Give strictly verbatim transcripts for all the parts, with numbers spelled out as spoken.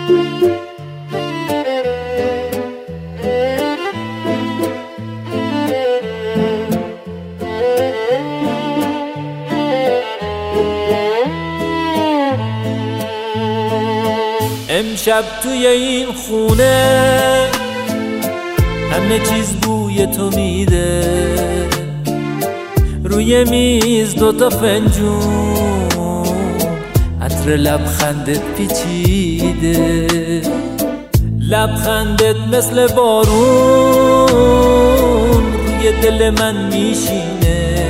امشب توی این خونه همه چیز بوی تو میده، روی میز دوتا فنجون عطر لبخندت پیچیده، لبخندت مثل بارون روی دل من میشینه،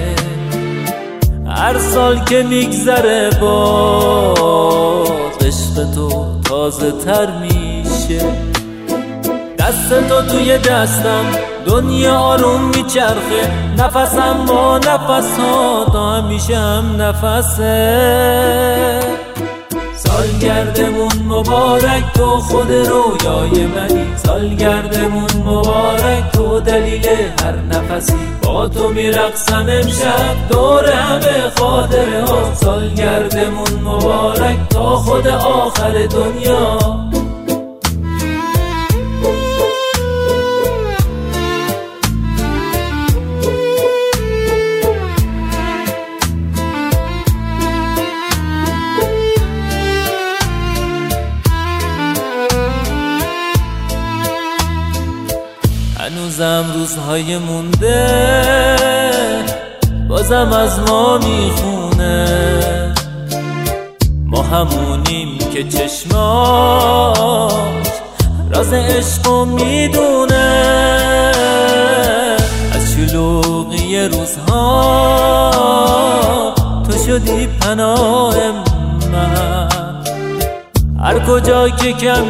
هر سال که میگذره باز عشق تو تازه تر میشه. دست تو توی دستم دنیا آروم میچرخه، نفسم با نفس ها تا همیشه هم نفسه. سالگردمون مبارک، تو خود رویای منی، سالگردمون مبارک، تو دلیل هر نفسی، با تو میرقصم امشب دور همه خاطره ها. سالگردمون مبارک تا خود آخر دنیا. هنوزم روزهای مونده بازم از ما میخونه، ما همونیم که چشماش راز عشقو میدونه. از شلوغی روزها تو شدی پناه من، هر کجا که کم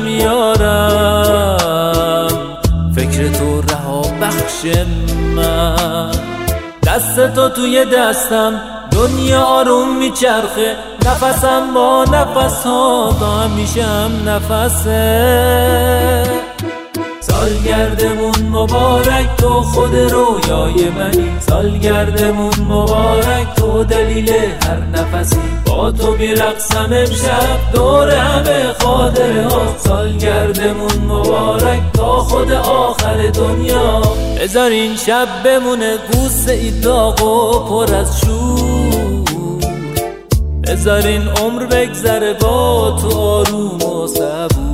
میارم فکر تو رها بخش من. دست تو توی دستم دنیا آروم میچرخه، نفسم با نفس ها تا همیشه هم نفسه. سالگردمون مبارک، تو خود رویای منی، سالگردمون مبارک، تو دلیل هر نفسی، با تو میرقصم امشب دور همه خاطره ها. سالگردمون مبارک تا خود آخر دنیا. بذار این شب بمونه بوسه ای داغ و پر از شور، بذار این عمر بگذره با تو آروم و صبور.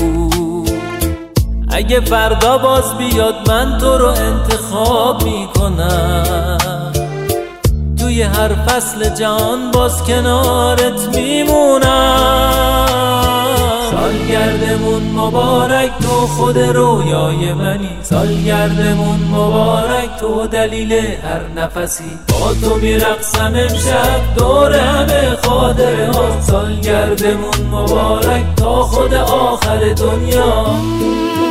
اگه فردا باز بیاد من تو رو انتخاب میکنم، توی هر فصل جان باز کنارت میمونم. سالگردمون مبارک، تو خود رویای منی، سالگردمون مبارک، تو دلیل هر نفسی، با تو میرقصم امشب دور همه خاطره ها. سالگردمون مبارک تا خود آخر دنیا.